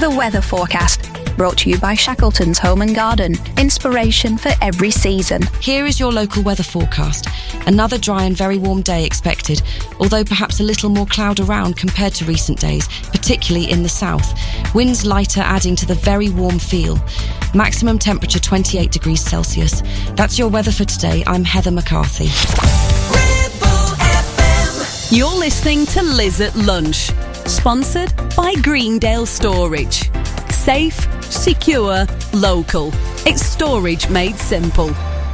The weather forecast, brought to you by Shackleton's Home and Garden. Inspiration for every season. Here is your local weather forecast. Another dry and very warm day expected, although perhaps a little more cloud around compared to recent days, particularly in the south. Winds lighter, adding to the very warm feel. Maximum temperature 28 degrees Celsius. That's your weather for today. I'm Heather McCarthy. You're listening to Liz at Lunch, sponsored by Greendale Storage. Safe, secure, local. It's storage made simple.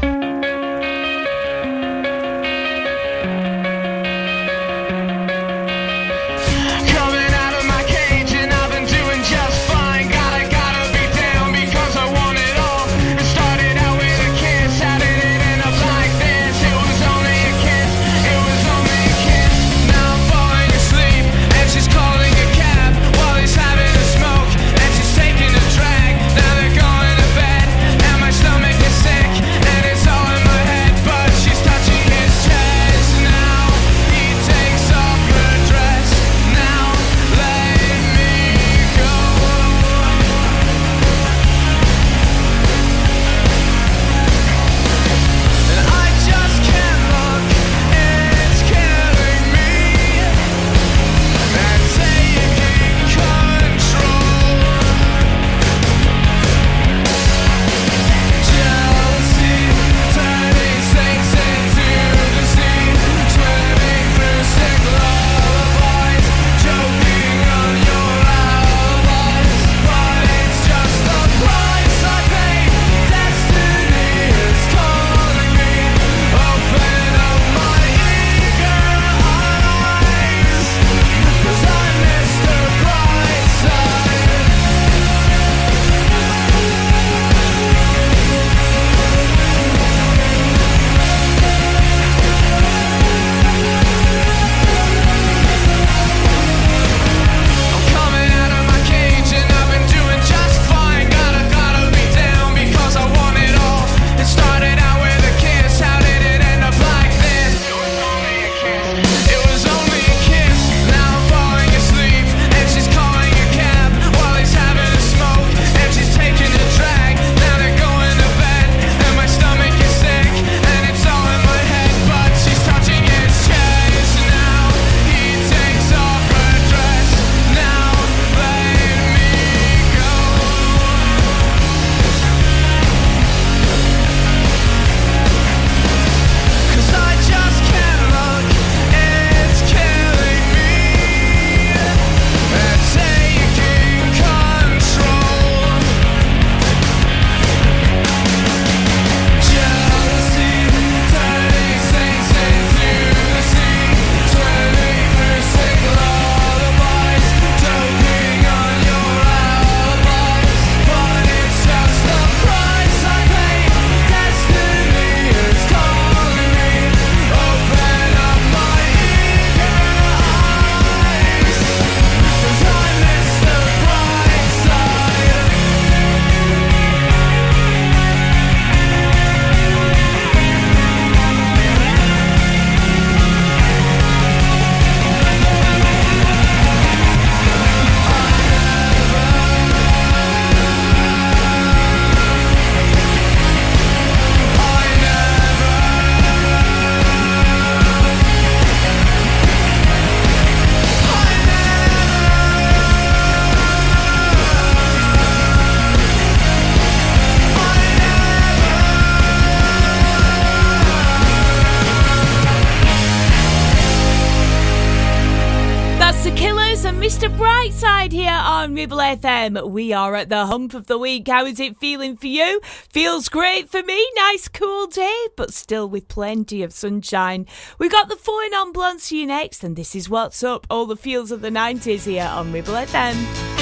Mr. Brightside here on Ribble FM. We are at the hump of the week. How is it feeling for you? Feels great for me. Nice cool day, but still with plenty of sunshine. We got the 4 in on Blonde to you next, and this is What's Up. All the feels of the 90s here on Ribble FM.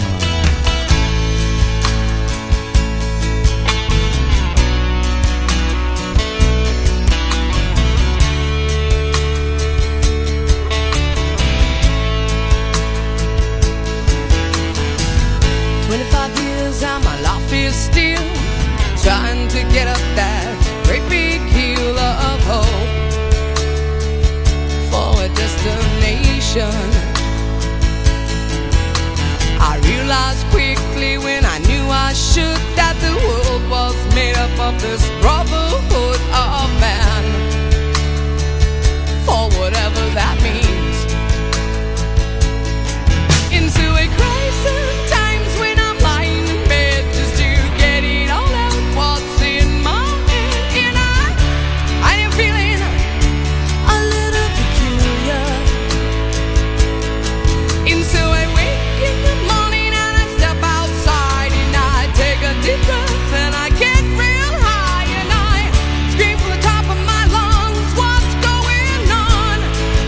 25 years and my life is still trying to get up that great big hill of hope for a destination. I realize realized quickly when I knew I should that the world was made up of this brotherhood of man, for whatever that means. Into a crisis times when I'm lying in bed just to get it all out what's in my head. And I am feeling a little peculiar. And so I wake in the morning and I step outside and I take a deep breath and I get real high and I scream from the top of my lungs, what's going on?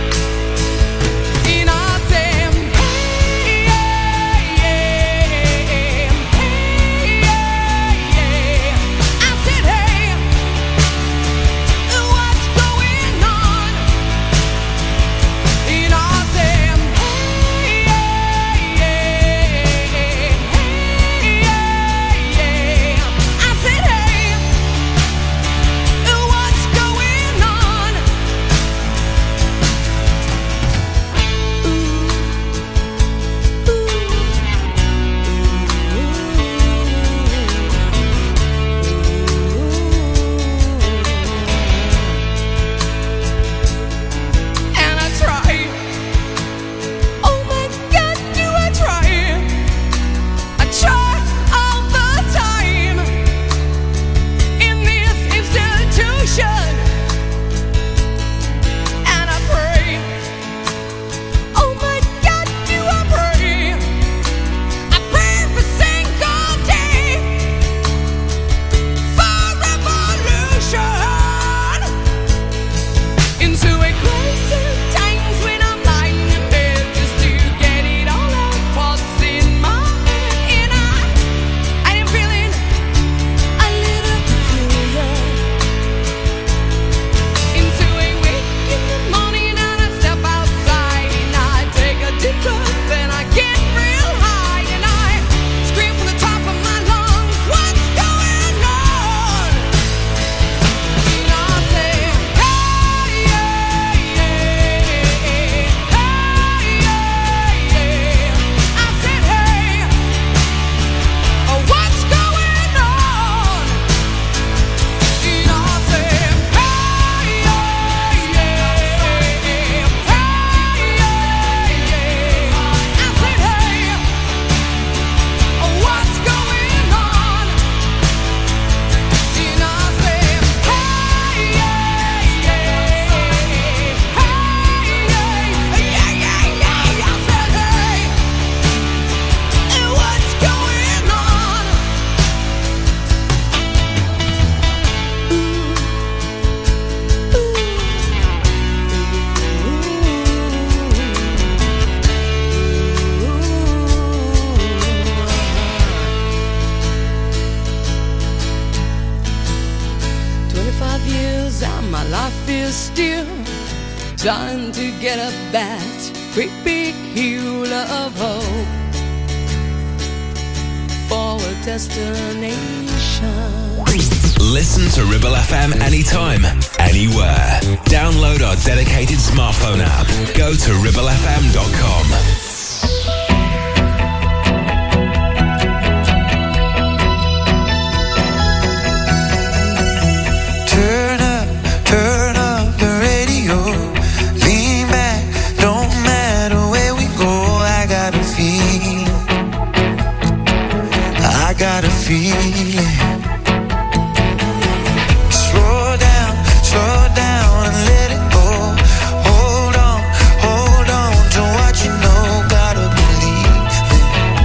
And I say, hey, yeah, yeah, hey, yeah, yeah. I said, hey, what's going on? And I say, hey, yeah, yeah, hey, yeah, yeah. I said, hey, what's going on? And I try. Oh my God, do I try? I try all the time in this institution, and I pray. Oh my God, do I pray? I pray every single day for revolution. Into a crisis times when I'm lying in bed just to get it all out what's in my head. And I am feeling a little peculiar. Into a wake in the morning and I step outside and I take a deep breath and I get real high and I scream from the top of my lungs, what's going on? And I say, hey, yeah, yeah, hey, yeah, yeah. I said, hey, what's going on? And I said, hey, yeah, yeah, hey, yeah, yeah. I said, hey, what's going on? And I said, hey, yeah, yeah, hey, yeah, yeah. I said, hey, what's going on? Years and my life is still trying to get up that great big hill of hope for a destination. Listen to Ribble FM anytime, anywhere. Download our dedicated smartphone app. Go to ribblefm.com. Turn up the radio. Lean back, don't matter where we go. I got a feeling. Slow down and let it go. Hold on to what you know. Gotta believe me.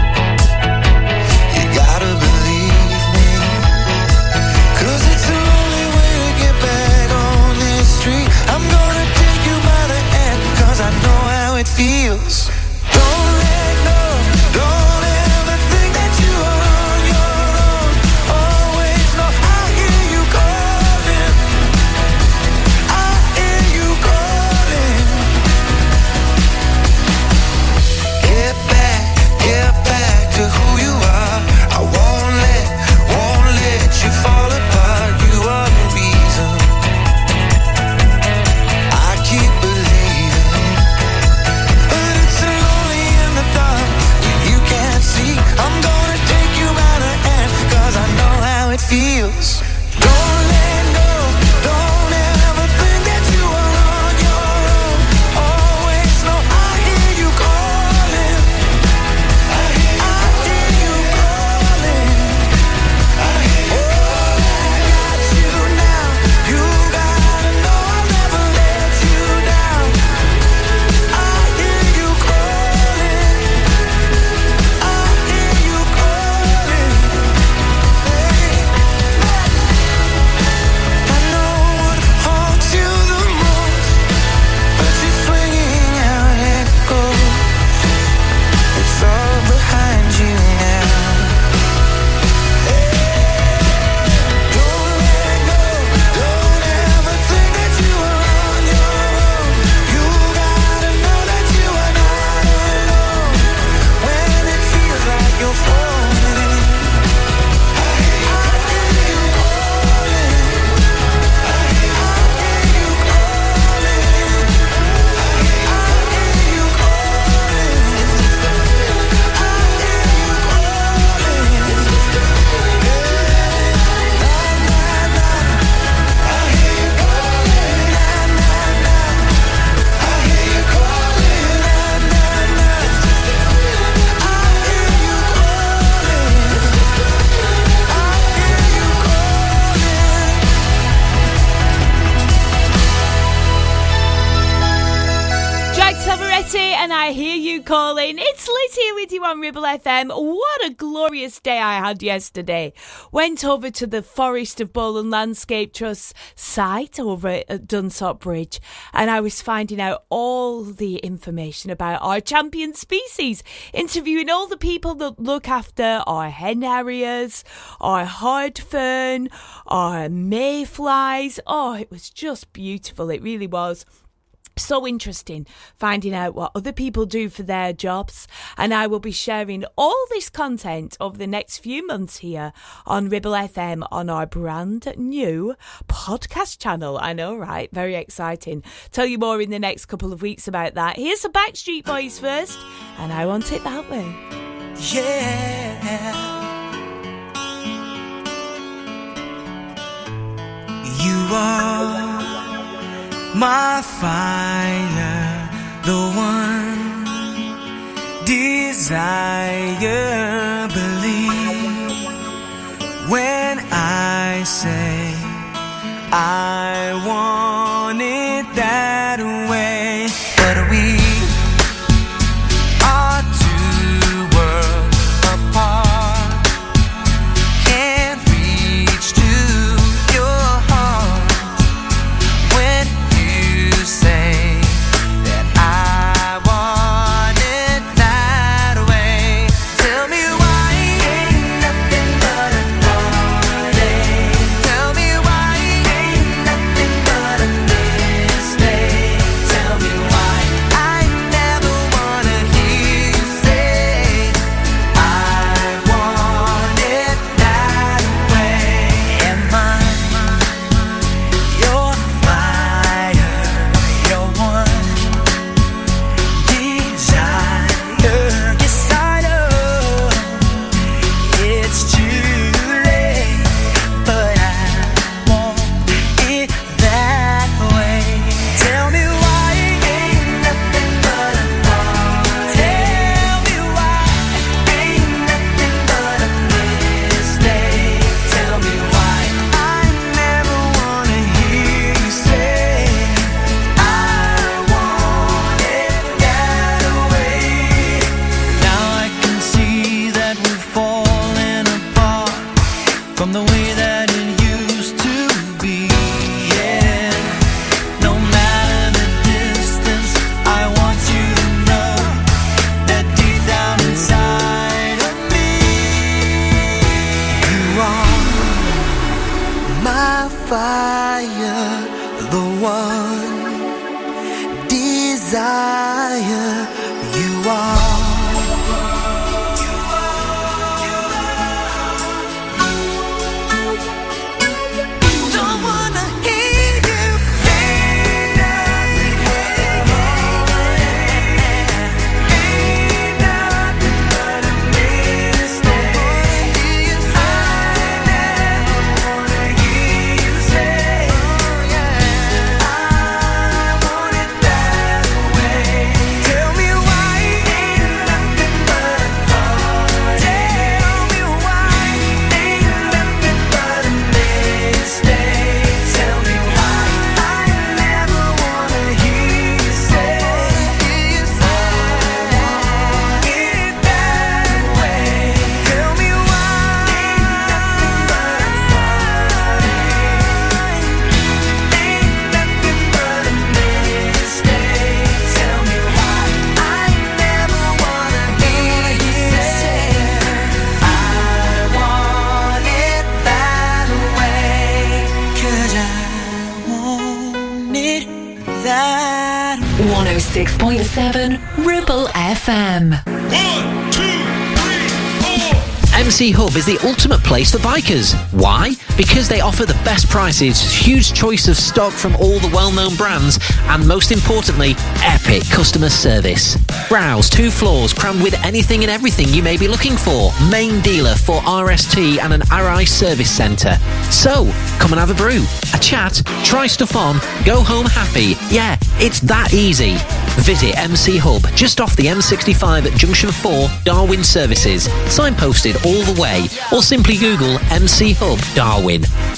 You gotta believe me. 'Cause it's the only way to get back on this street. I'm gonna take you by the hand, 'cause I know how it feels. Don't let go, don't ever think that you are on your own. Always know I hear you calling. I hear you calling. Get back to who you are. I won't let you fall apart. You are the reason I keep believing. But it's a Lizzie, and I hear you calling. It's Liz here with you on Ribble FM. What a glorious day I had yesterday. Went over to the Forest of Bowland Landscape Trust site over at Dunsop Bridge, and I was finding out all the information about our champion species, interviewing all the people that look after our hen harriers, our hard fern, our mayflies. Oh, it was just beautiful. It really was. So interesting finding out what other people do for their jobs, and I will be sharing all this content over the next few months here on Ribble FM on our brand new podcast channel. I know, right? Very exciting. Tell you more in the next couple of weeks about that. Here's the Backstreet Boys first, and I Want It That Way. Yeah. You are my fire, the one desire. Believe when I say I want it that way. But we are two worlds apart, can't reach to your heart when say that I want it that way. Tell me why ain't nothing but a heartache. Tell me why ain't nothing but a mistake. Tell me why I never wanna hear you say I want it that way. Am I your fire? Your one desire. Yes, I know it's too late, but I want it that way. Tell me why ain't nothing but a heartache. Tell me why ain't nothing but a mistake. Tell me why I never wanna hear you say I want it that way. Now I can see that we're falling apart from the way that it used to be. Yeah, no matter the distance, I want you to know that deep down inside of me, you are my fire, the one desire. You are. Don't wanna hear you say nothing. Ain't nothing but a mistake. I never wanna hear you say I want it that way. Tell me why ain't nothing but a heartache. Tell me why ain't nothing but a mistake. Tell me why I never wanna hear you say I want it that way. Tell me why ain't nothing but a heartache. Ain't nothing but a mistake. Tell me why I never wanna hear you say I want it that way. 'Cause I want it that way. 106.7 Ribble FM. MC Hub is the ultimate place for bikers. Why? Because they offer the best prices, huge choice of stock from all the well-known brands, and most importantly, epic customer service. Browse 2 floors crammed with anything and everything you may be looking for. Main dealer for RST and an RI service centre. So, come and have a brew, a chat, try stuff on, go home happy. Yeah, it's that easy. Visit MC Hub just off the M65 at Junction 4, Darwin Services. Signposted all the way, or simply Google MC Hub Darwin.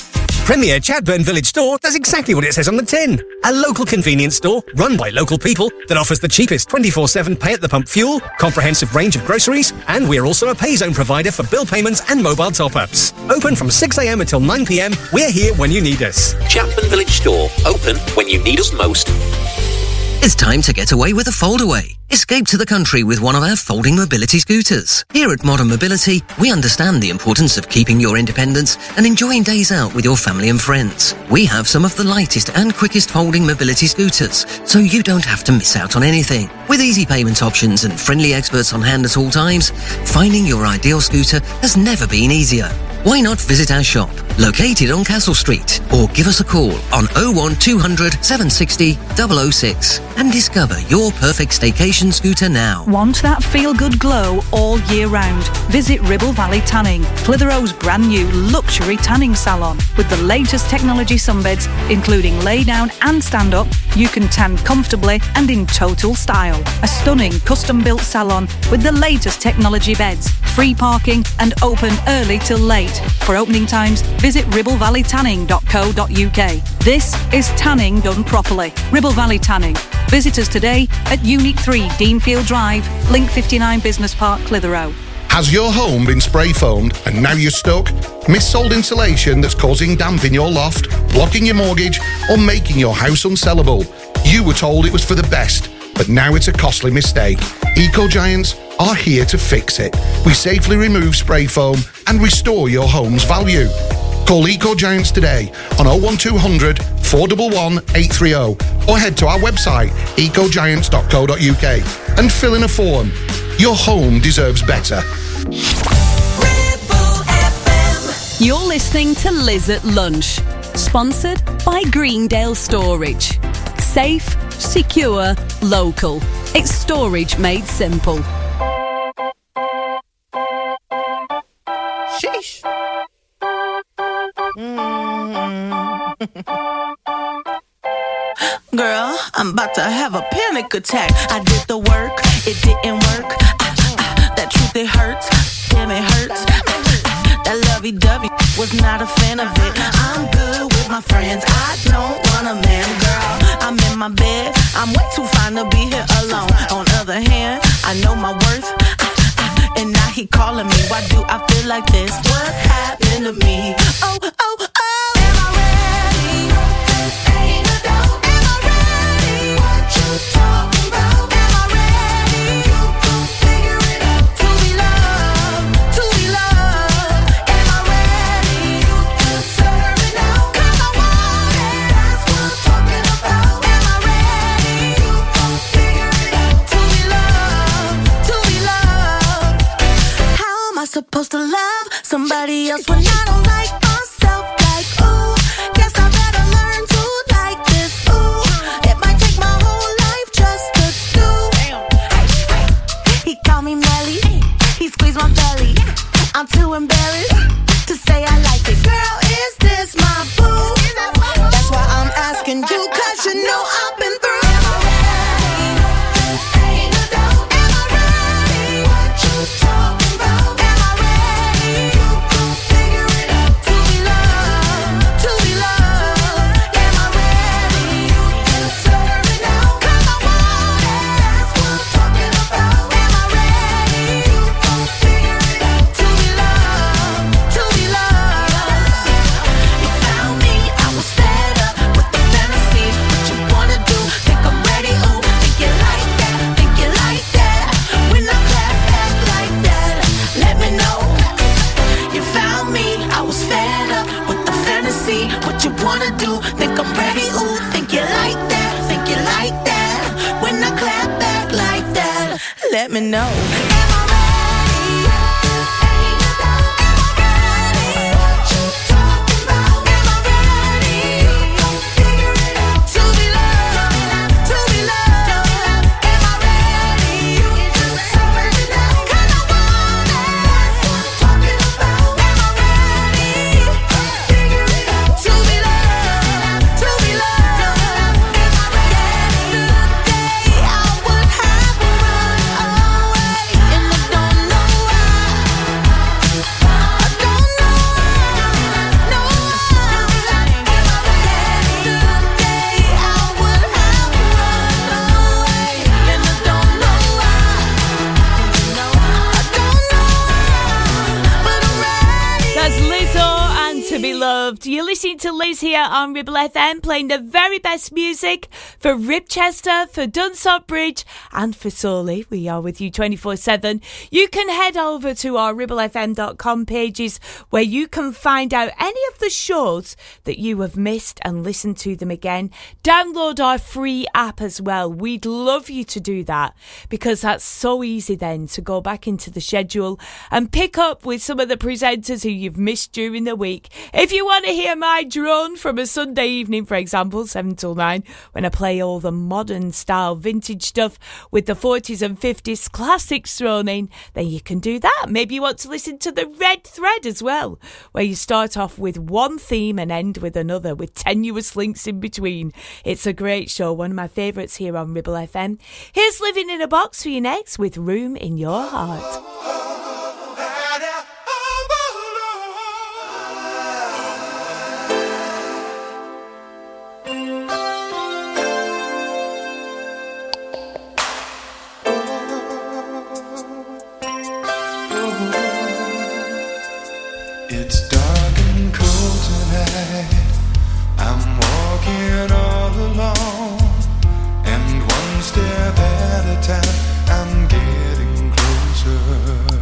Premier Chatburn Village Store does exactly what it says on the tin. A local convenience store run by local people that offers the cheapest 24/7 pay-at-the-pump fuel, comprehensive range of groceries, and we're also a pay zone provider for bill payments and mobile top-ups. Open from 6 a.m. until 9 p.m. We're here when you need us. Chatburn Village Store, open when you need us most. It's time to get away with a foldaway. Escape to the country with one of our folding mobility scooters. Here at Modern Mobility, we understand the importance of keeping your independence and enjoying days out with your family and friends. We have some of the lightest and quickest folding mobility scooters, so you don't have to miss out on anything. With easy payment options and friendly experts on hand at all times, finding your ideal scooter has never been easier. Why not visit our shop, located on Castle Street, or give us a call on 01200 760 006 and discover your perfect staycation scooter now. Want that feel-good glow all year round? Visit Ribble Valley Tanning, Clitheroe's brand new luxury tanning salon. With the latest technology sunbeds, including lay down and stand up, you can tan comfortably and in total style. A stunning custom-built salon with the latest technology beds, free parking and open early till late. For opening times, visit ribblevalleytanning.co.uk. This is tanning done properly. Ribble Valley Tanning. Visit us today at Unit 3 Deanfield Drive, Link 59 Business Park, Clitheroe. Has your home been spray foamed and now you're stuck? Missold insulation that's causing damp in your loft, blocking your mortgage, or making your house unsellable? You were told it was for the best, but now it's a costly mistake. Eco Giants are here to fix it. We safely remove spray foam and restore your home's value. Call Eco Giants today on 01200 411 830 or head to our website ecogiants.co.uk and fill in a form. Your home deserves better. You're listening to Liz at Lunch, sponsored by Greendale Storage. Safe, secure, local. It's storage made simple. Sheesh. Girl, I'm about to have a panic attack. I did the work, it didn't work. That truth, it hurts. Damn, it hurts. That lovey-dovey was not a fan of it. I'm good with my friends. I don't want a man, girl. I'm in my bed. I'm way too fine to be here alone. On the other hand, I know my worth. And now he calling me. Why do I feel like this? What's happening to me? Oh, oh, oh. Am I ready? Ain't a doubt. Am I ready? What you talking about? Am I ready? You gon' figure it out. To be loved, to be loved. Am I ready? You deserve it now. 'Cause I want it. That's what I'm talking about. Am I ready? You gon' figure it out. To be loved, to be loved. How am I supposed to love somebody else when I don't like myself? Like, ooh, guess I better learn to like this. Ooh, it might take my whole life just to do. He called me Melly, he squeezed my belly. I'm too embarrassed to say I like it. Girl, is this my boo? That's why I'm asking you, 'cause you know I've been through. Am I ready? Ain't a doubt. Am I ready? What you talking about? Am I ready? You gon' figure it out. To be loved, to be loved. Am I ready? You deserve it now. 'Cause I want it. That's what I'm talking about. Am I ready? You gon' figure it out. To be loved, to be loved. You found me, I was fed up with the fantasy. What you wanna do? Think I'm ready? Ooh, think you like that? Think you like that? When I clap back like that, let me know. You found me, I was fed up with the fantasy. What you wanna do? Think I'm ready? Ooh, think you like that? Think you like that? When I clap back like that, let me know. Am I ready? Ain't a doubt. Am I ready? What you talking about? Am I ready? You gon' figure it out. To be loved, to be loved. Am I ready? You deserve it now. 'Cause I want it. That's what I'm talking about. Am I ready? You gon' figure it out. To be loved, to be loved. Am I ready? Yesterday I would have run away. loved. You're listening to Liz here on Ribble FM, playing the very best music for Ribchester, for Dunsop Bridge, and for Sawley. We are with you 24/7. You can head over to our ribblefm.com pages where you can find out any of the shows that you have missed and listen to them again. Download our free app as well. We'd love you to do that because that's so easy then to go back into the schedule and pick up with some of the presenters who you've missed during the week. If you want to hear my drone from a Sunday evening, for example, 7 till 9, when I play all the modern style vintage stuff with the 40s and 50s classics thrown in, then you can do that. Maybe you want to listen to the Red Thread as well, where you start off with one theme and end with another with tenuous links in between. It's a great show, one of my favourites here on Ribble FM. Here's Living in a Box for you next with Room in Your Heart. It's dark and cold tonight. I'm walking all alone, and one step at a time I'm getting closer.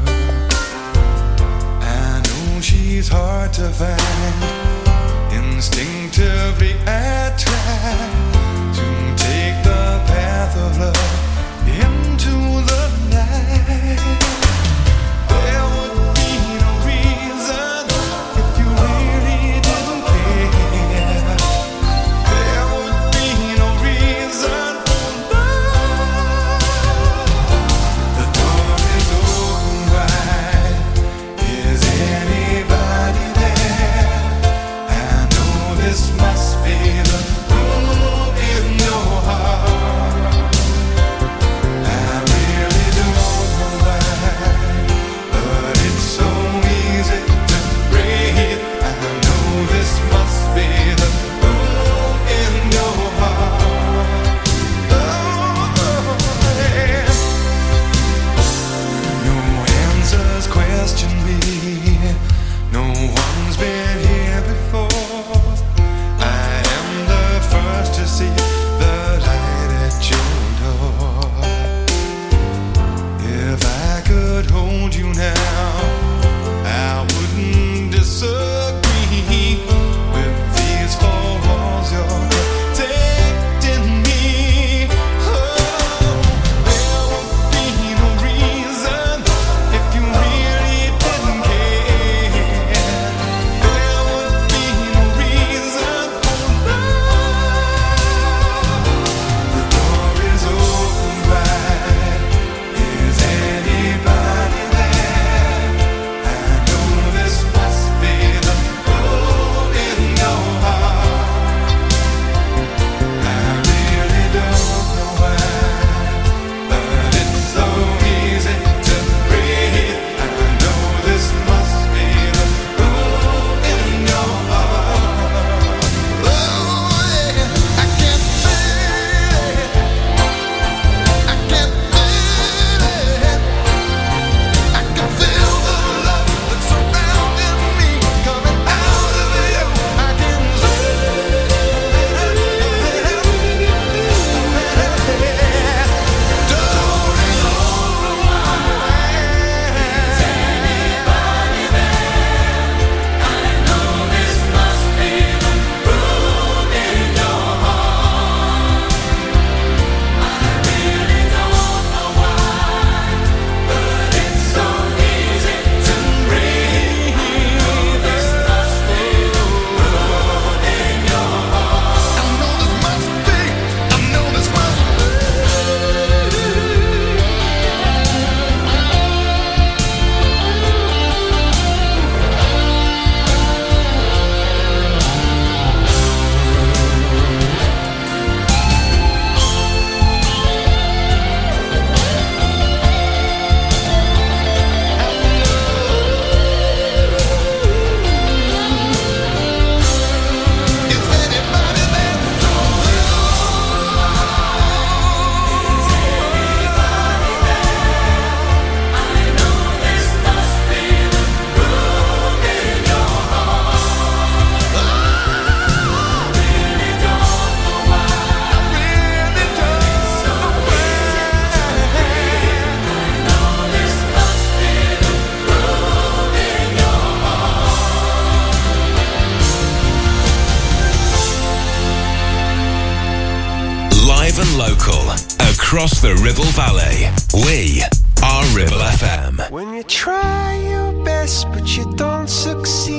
across the Ribble Valley. We are Ribble FM. When you try your best but you don't succeed,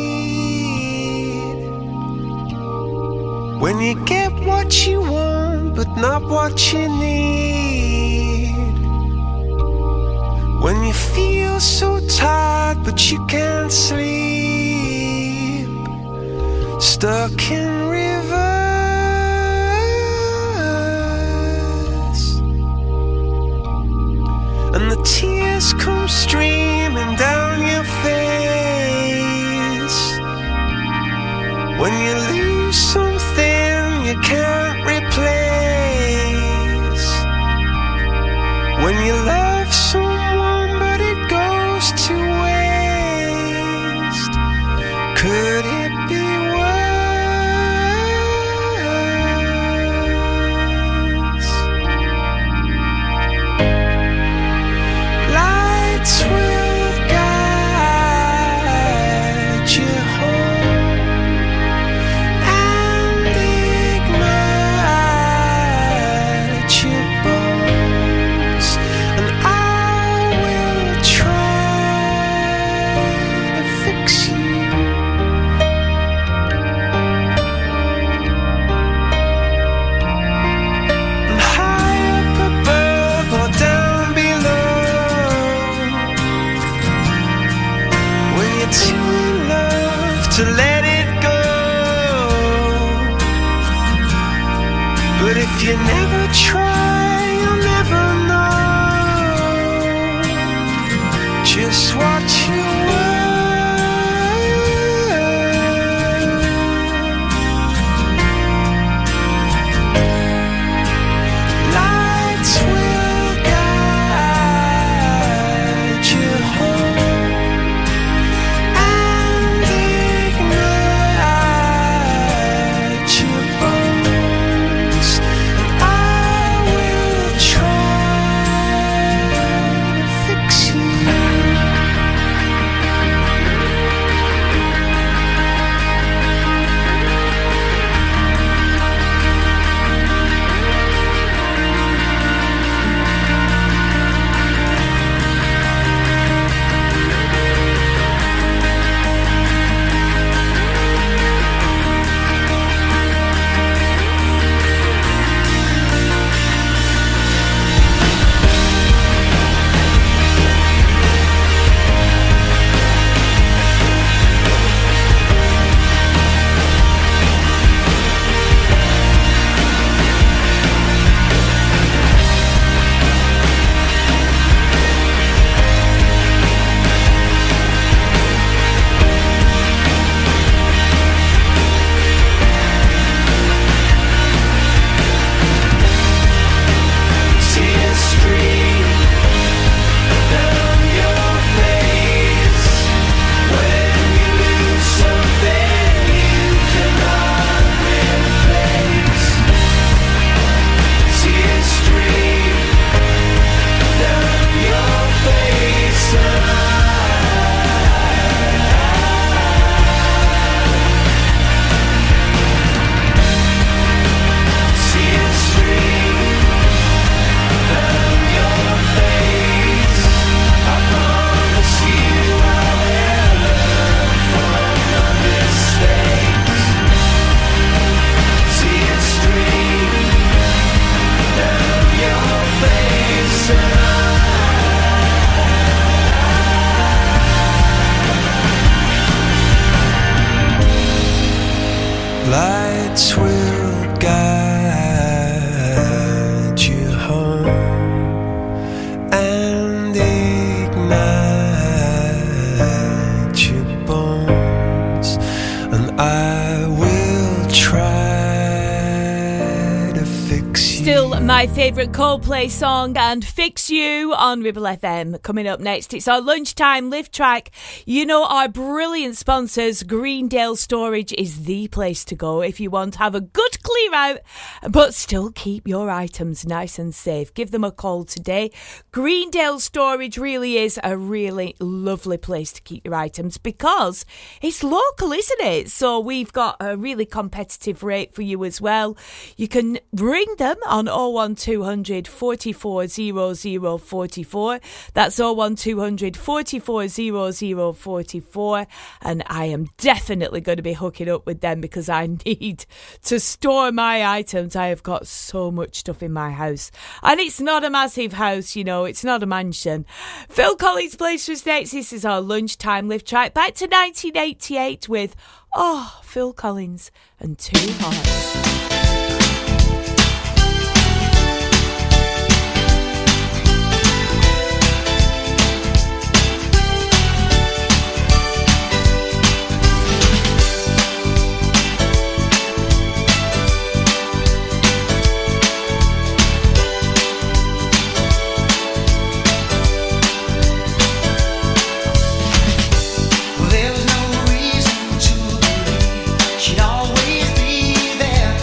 when you get what you want but not what you need, when you feel so tired but you can't sleep, stuck in rivers, and the tears come streaming down your face, when you lose something you can't replace, when you love someone but it goes to waste, could it be worse? Lights will guide you home and ignite your bones, and I will try to fix you. And high up above or down below, when you're too in love to let it go, but if you never try, you'll never know just what you were. Lights will guide you home and ignite your bones, and I will try to fix you. Tears stream down your face when you lose something you cannot replace. Tears stream down your face, tears stream down your face. I promise you I'll learn from my mistakes. Tears stream down your face, lights will guide you home and ignite your bones, and I will try to fix you. Still my favourite Coldplay song and Fix You on Ribble FM. Coming up next, it's our lunchtime live track. You know, our brilliant sponsors, Greendale Storage, is the place to go if you want to have a good clear out but still keep your items nice and safe. Give them a call today. Greendale Storage really is a really lovely place to keep your items because it's local, isn't it? So we've got a really competitive rate for you as well. You can ring them on 01200 44 00 44. That's 01200 44 00 44. And I am definitely going to be hooking up with them because I need to store my items. I have got so much stuff in my house. And it's not a massive house, you know, it's not a mansion. Phil Collins plays us next. This is our lunchtime lift track back to 1988 with Phil Collins and Two Hearts. She'd always be there.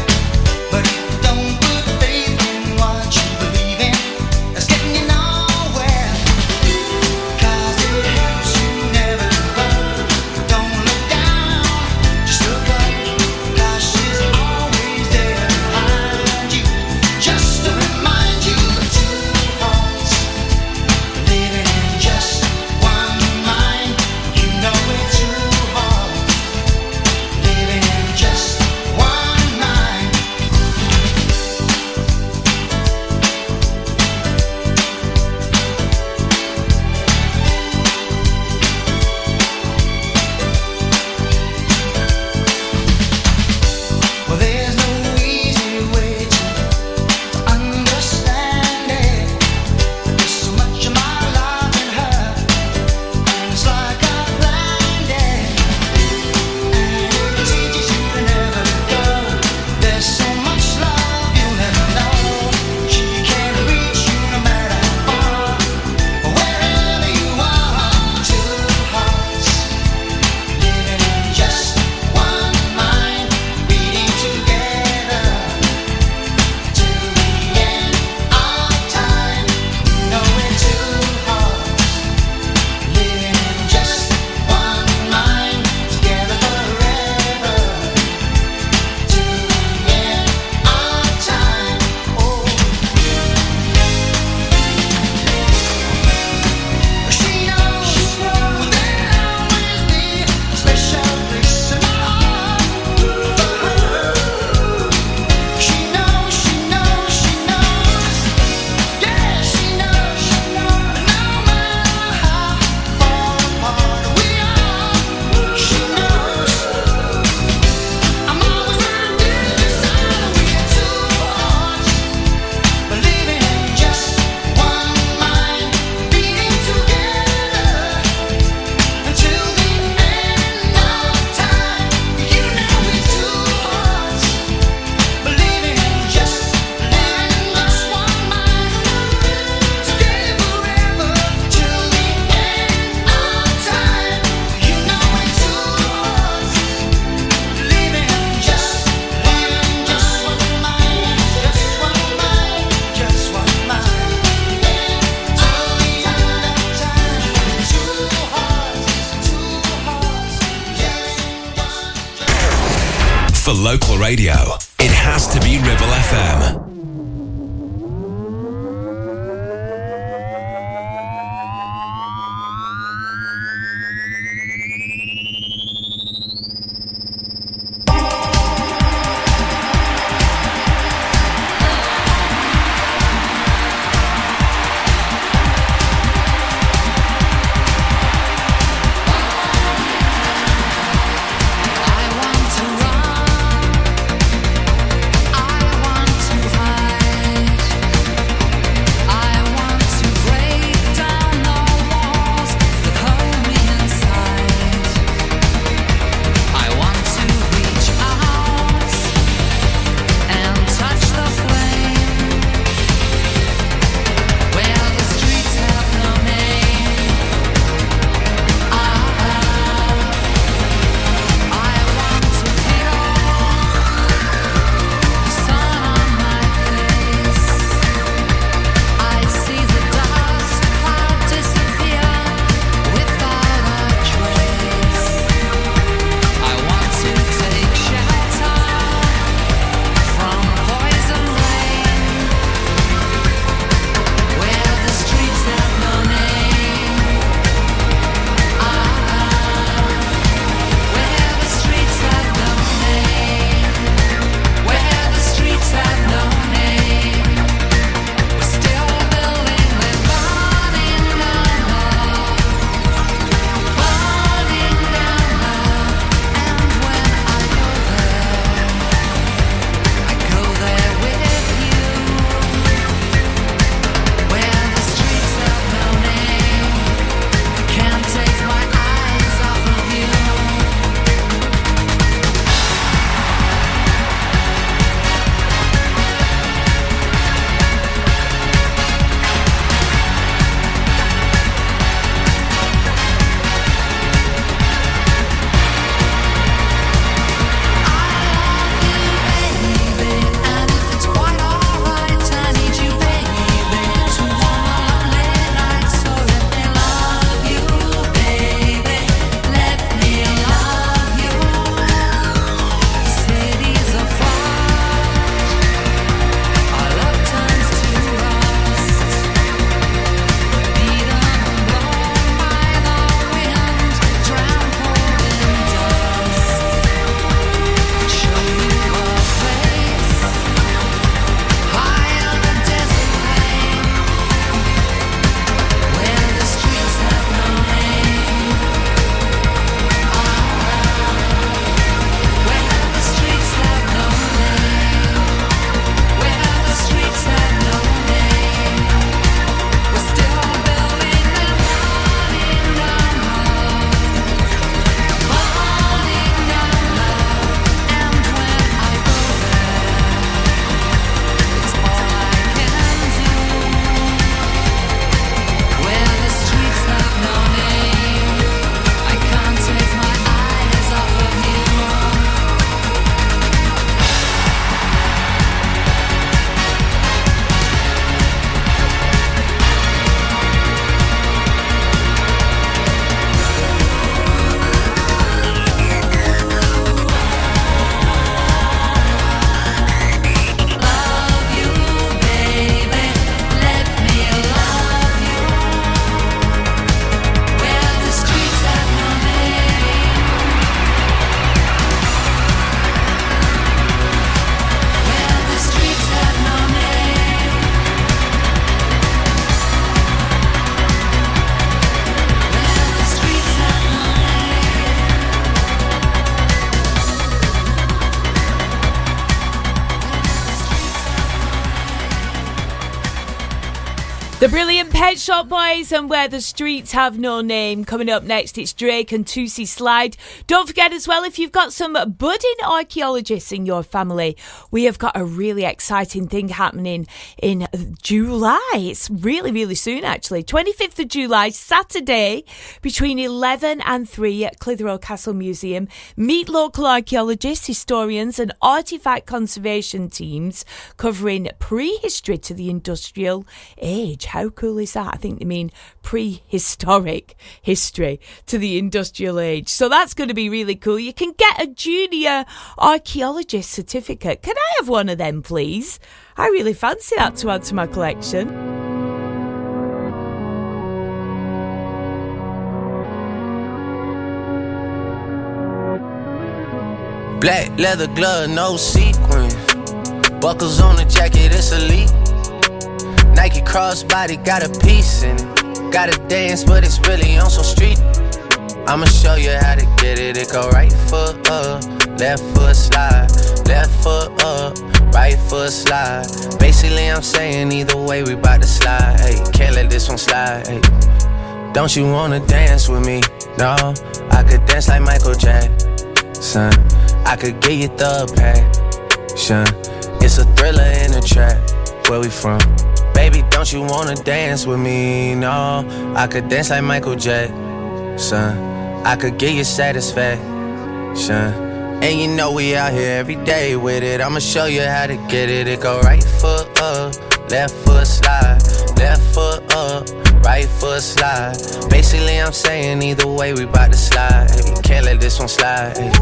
For local radio, it has to be Ribble FM. I want to The brilliant Pet Shop Boys and Where the Streets Have No Name. Coming up next, it's Drake and Tootsie Slide. Don't forget as well, if you've got some budding archaeologists in your family, we have got a really exciting thing happening in July. It's really, really soon, actually. 25th of July, Saturday, between 11 and 3 at Clitheroe Castle Museum. Meet local archaeologists, historians and artefact conservation teams covering prehistory to the industrial age. How cool is that? I think they mean prehistoric history to the industrial age. So that's going to be really cool. You can get a junior archaeologist certificate. Can I have one of them, please? I really fancy that to add to my collection. Black leather glove, no sequins. Buckles on the jacket, it's elite. Nike crossbody got a piece in it. Gotta dance, but it's really on some street. I'ma show you how to get it. It go right foot up, left foot slide. Left foot up, right foot slide. Basically, I'm saying either way, we bout to slide. Hey, can't let this one slide. Hey. Don't you wanna dance with me? No, I could dance like Michael Jackson. I could get you the passion. It's a thriller in a trap. Where we from? Baby, don't you wanna dance with me? No, I could dance like Michael Jackson. I could get you satisfaction. And you know we out here every day with it. I'ma show you how to get it. It go right foot up, left foot slide. Left foot up, right foot slide. Basically, I'm saying either way, we bout to slide. Hey, can't let this one slide. Hey.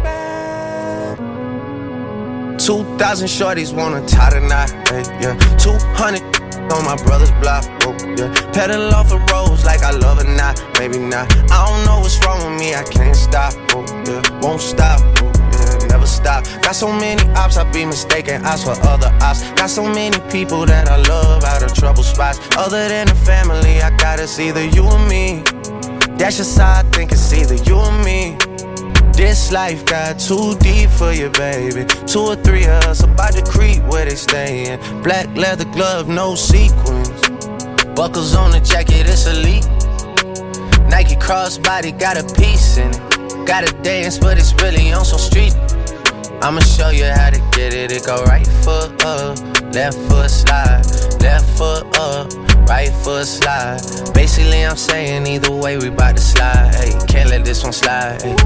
2,000 shorties wanna tie the knot. Hey, yeah. 200 on my brother's block, oh, yeah. Pedal off the roads like I love it, not, maybe not. I don't know what's wrong with me, I can't stop, oh, yeah. Won't stop, oh, yeah. Never stop. Got so many ops, I be mistaken ops for other ops. Got so many people that I love out of trouble spots. Other than the family, I got it's either you or me. That's just how I think it's either you or me. This life got too deep for you, baby. 2 or 3 of us about to creep where they stayin'. Black leather glove, no sequins. Buckles on the jacket, it's elite. Nike crossbody got a piece in it. Gotta dance, but it's really on some street. I'ma show you how to get it. It go right foot up, left foot slide. Left foot up, right foot slide. Basically, I'm saying either way, we bout to slide. Hey, can't let this one slide. Hey.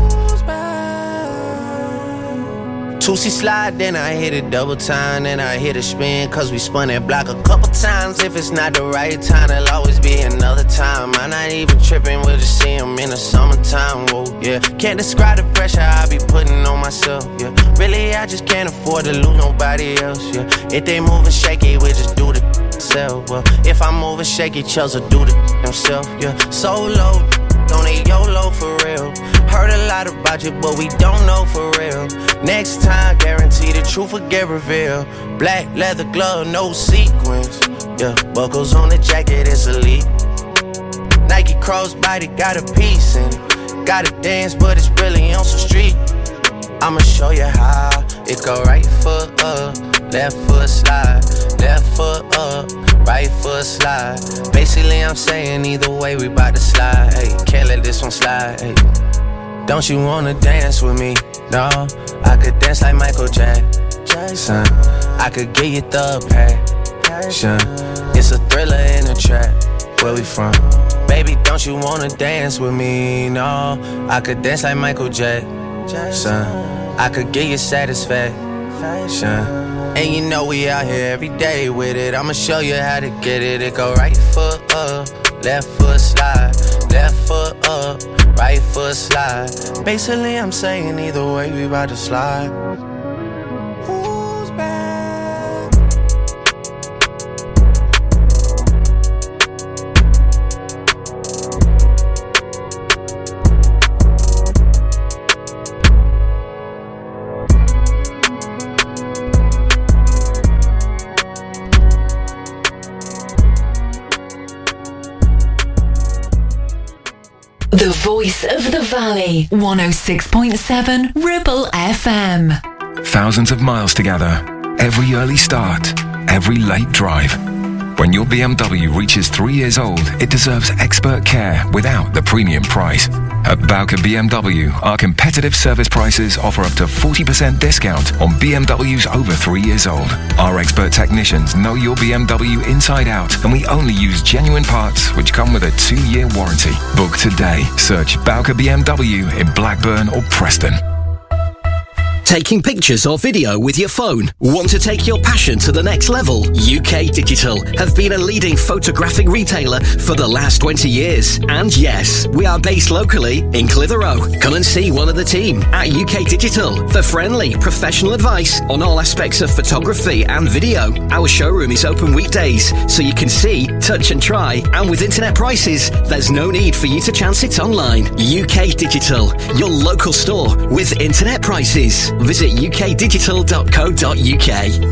Tootsie slide, then I hit it double time. Then I hit a spin, cause we spun that block a couple times. If it's not the right time, there'll always be another time. I'm not even tripping, we'll just see him in the summertime. Whoa, yeah. Can't describe the pressure I be putting on myself, yeah. Really, I just can't afford to lose nobody else, yeah. If they moving shaky, we just do the self. Well, if I'm moving shaky, Chelsea do the themselves, yeah. Solo, on a YOLO for real. Heard a lot about you, but we don't know for real. Next time, guarantee the truth will get revealed. Black leather glove, no sequins. Yeah, buckles on the jacket, it's elite. Nike crossbody got a piece in it. Gotta dance, but it's really on some street. I'ma show you how. It go right foot up, left foot slide. Left foot up, right foot slide. Basically, I'm saying either way, we bout to slide. Hey, can't let this one slide. Hey. Don't you wanna dance with me? No, I could dance like Michael Jackson. I could get you the passion. It's a thriller in a trap. Where we from? Baby, don't you wanna dance with me? No, I could dance like Michael Jackson. I could get you satisfaction. And you know we out here every day with it. I'ma show you how to get it. It go right foot up, left foot slide. Left foot up, right foot slide. Basically, I'm saying either way, we about to slide. Who's back? The voice of the valley, 106.7 Ribble FM. Thousands of miles together, every early start, every late drive. When your BMW reaches 3 years old, it deserves expert care without the premium price. At Bowker BMW, our competitive service prices offer up to 40% discount on BMWs over 3 years old. Our expert technicians know your BMW inside out, and we only use genuine parts which come with a 2-year warranty. Book today. Search Bowker BMW in Blackburn or Preston. Taking pictures or video with your phone? Want to take your passion to the next level? UK Digital have been a leading photographic retailer for the last 20 years. And yes, we are based locally in Clitheroe. Come and see one of the team at UK Digital for friendly, professional advice on all aspects of photography and video. Our showroom is open weekdays, so you can see, touch and try. And with internet prices, there's no need for you to chance it online. UK Digital, your local store with internet prices. Visit ukdigital.co.uk.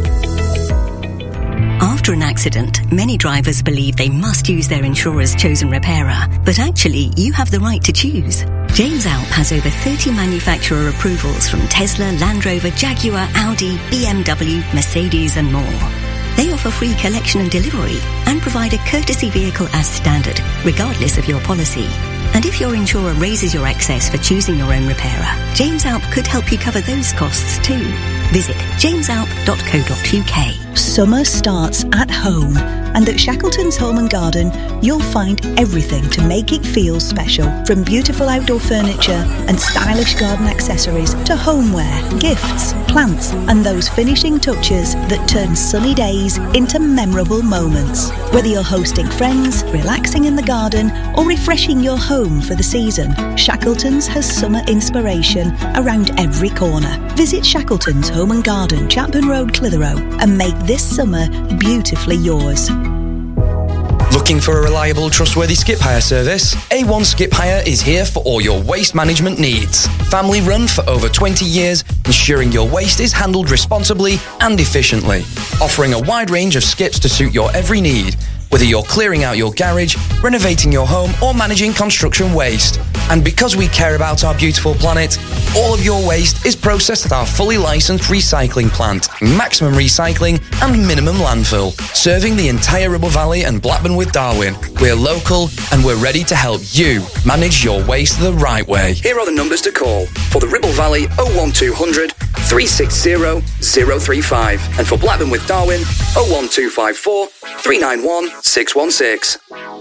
After an accident, many drivers believe they must use their insurer's chosen repairer, but actually you have the right to choose. James Alp has over 30 manufacturer approvals from Tesla, Land Rover, Jaguar, Audi, BMW, Mercedes and more. They offer free collection and delivery and provide a courtesy vehicle as standard, regardless of your policy. And if your insurer raises your excess for choosing your own repairer, James Alp could help you cover those costs too. Visit jamesalp.co.uk. Summer starts at home, and at Shackleton's Home and Garden, you'll find everything to make it feel special. From beautiful outdoor furniture and stylish garden accessories to homeware, gifts, plants, and those finishing touches that turn sunny days into memorable moments. Whether you're hosting friends, relaxing in the garden, or refreshing your home for the season, Shackleton's has summer inspiration around every corner. Visit Shackleton's Home and Garden, Chapman Road, Clitheroe, and make this summer beautifully yours. Looking for a reliable, trustworthy skip hire service? A1 Skip Hire is here for all your waste management needs. Family run for over 20 years, ensuring your waste is handled responsibly and efficiently. Offering a wide range of skips to suit your every need. Whether you're clearing out your garage, renovating your home, or managing construction waste. And because we care about our beautiful planet, all of your waste is processed at our fully licensed recycling plant, maximum recycling and minimum landfill, serving the entire Ribble Valley and Blackburn with Darwen. We're local and we're ready to help you manage your waste the right way. Here are the numbers to call. For the Ribble Valley, 01200 360 035. And for Blackburn with Darwen, 01254 391 616.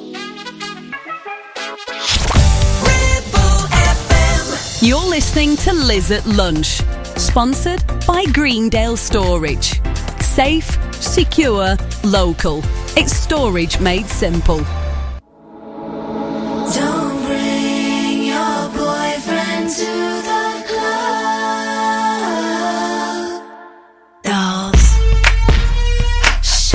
You're listening to Liz at Lunch, sponsored by Greendale Storage. Safe, secure, local. It's storage made simple. Don't bring your boyfriend to the club. Dolls. Shh.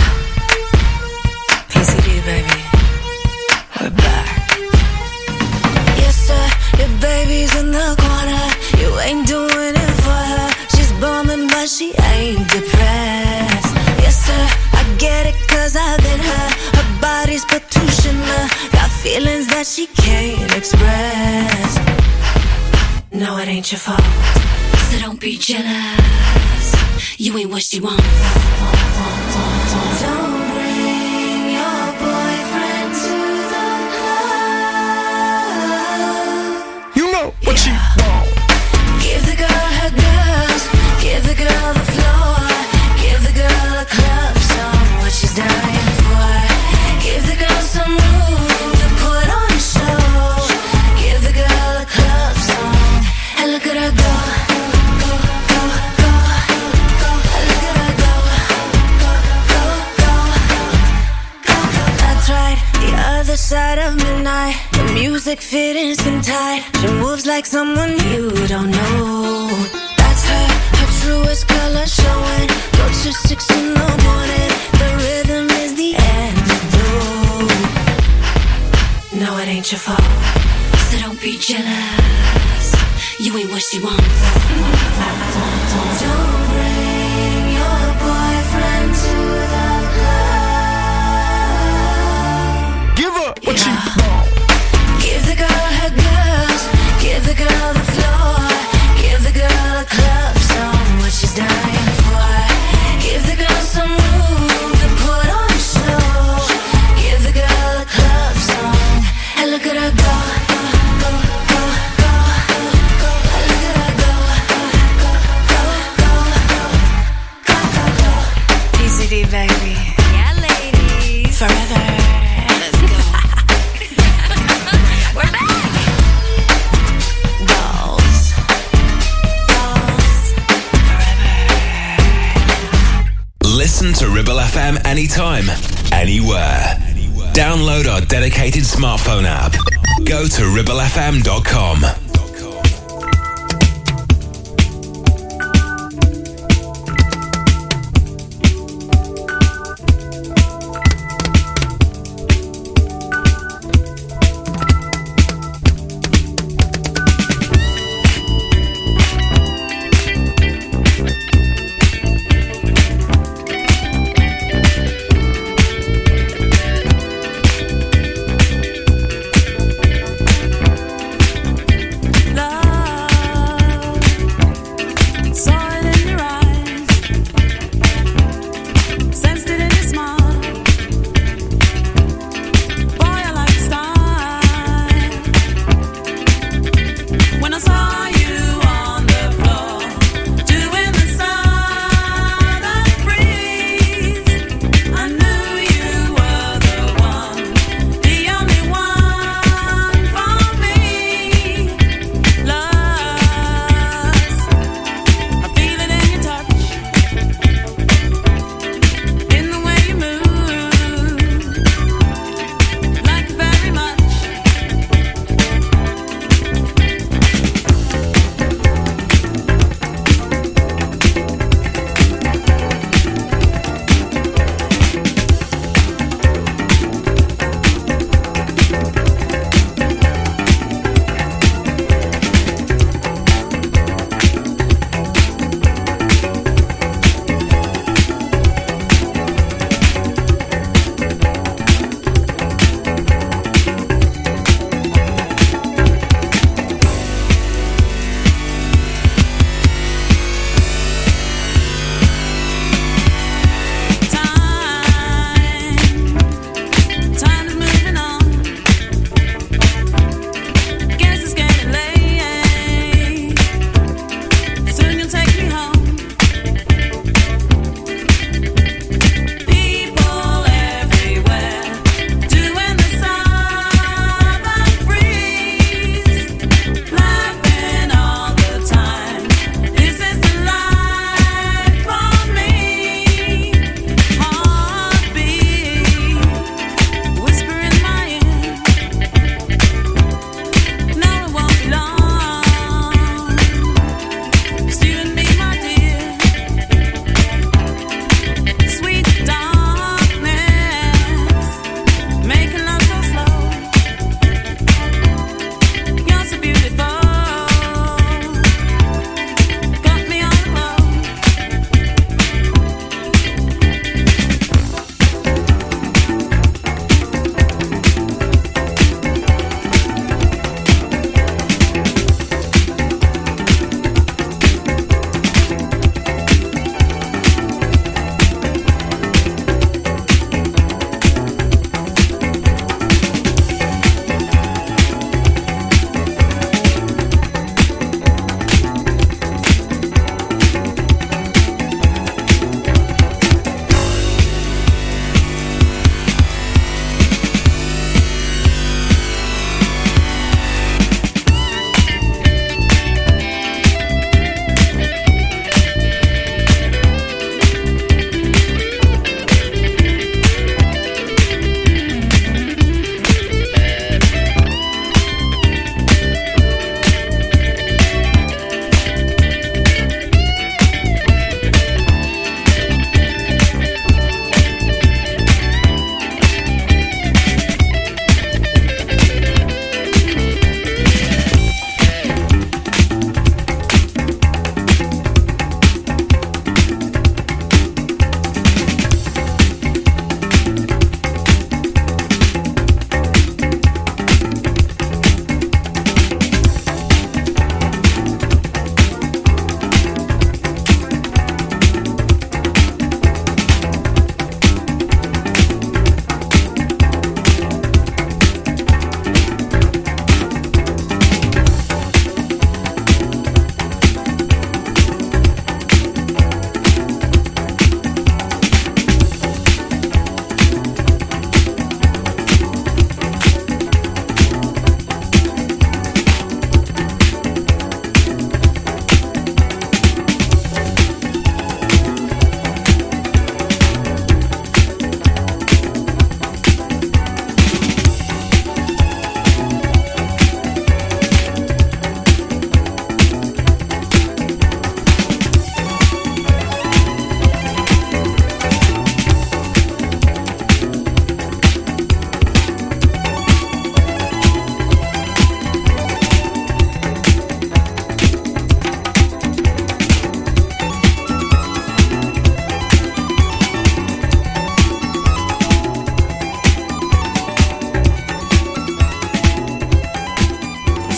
PCD, baby. We're back. Yes, sir. Your baby's in the corner. You ain't doing it for her. She's bumming, but she ain't depressed. Yes, sir. I get it, 'cause I've been her. Her body's Petushina. Got feelings that she can't express. No, it ain't your fault, so don't be jealous. You ain't what she wants. Don't bring your boyfriend to the club. You know what you want. Give the girl her girls. Give the girl the floor. Give the girl a club song, what she's dying for. Give the girl some room to put on a show. Give the girl a club song. And look at her go. Go, go, go, go. Look at her go. Go, go, go. Go, go. That's right, the other side of midnight. The music fitting skin tight. She moves like someone you don't know. That's her truest color showing. Go to 6 in the morning. The rhythm is the antidote. No, it ain't your fault, so don't be jealous. You ain't what she wants. Don't bring your boyfriend to the club. Give her what you want. Give the girl her girls. Give the girl the floor. Give the girl a club song, what she's dying for. Give the girl some room to put on a show. FM anytime, anywhere. Download our dedicated smartphone app. Go to ribblefm.com.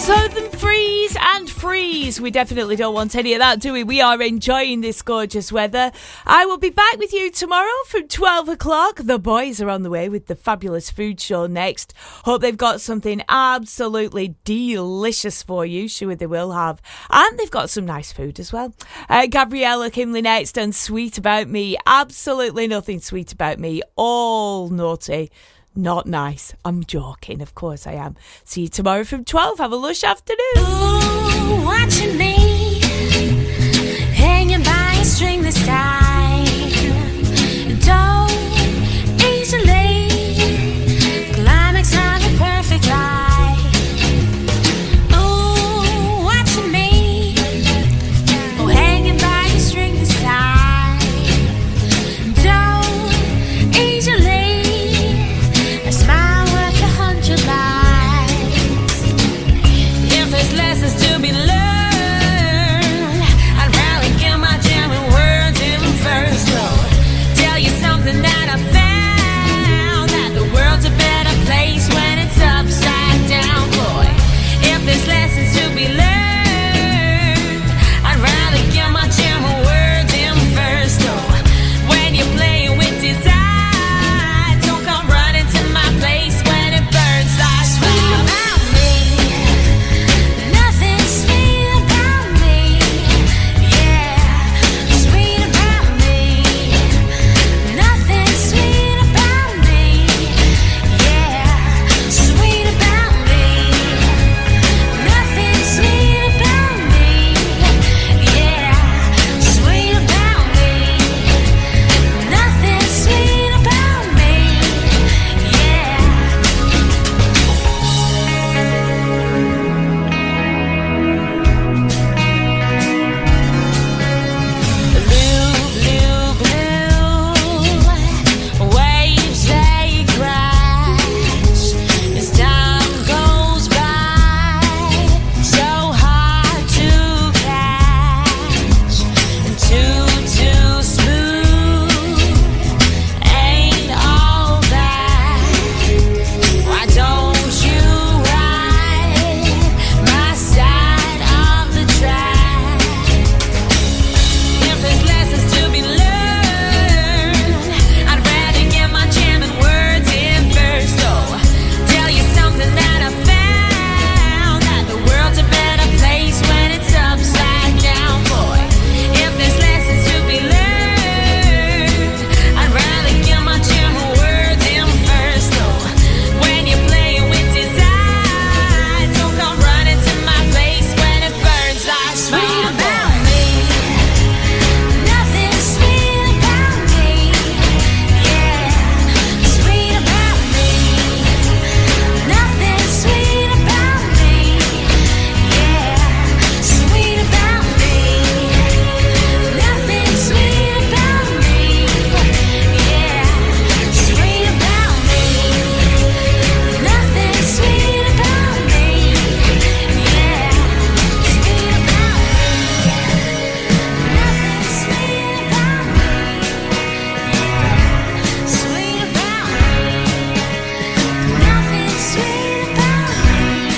Southern freeze and freeze. We definitely don't want any of that, do we? We are enjoying this gorgeous weather. I will be back with you tomorrow from 12 o'clock. The boys are on the way with the fabulous food show next. Hope they've got something absolutely delicious for you. Sure they will have. And they've got some nice food as well. Gabriella Kimley next and Sweet About Me. Absolutely nothing sweet about me. All naughty. Not nice. I'm joking. Of course I am. See you tomorrow from 12. Have a lush afternoon. Ooh, watching me hanging by a string this time.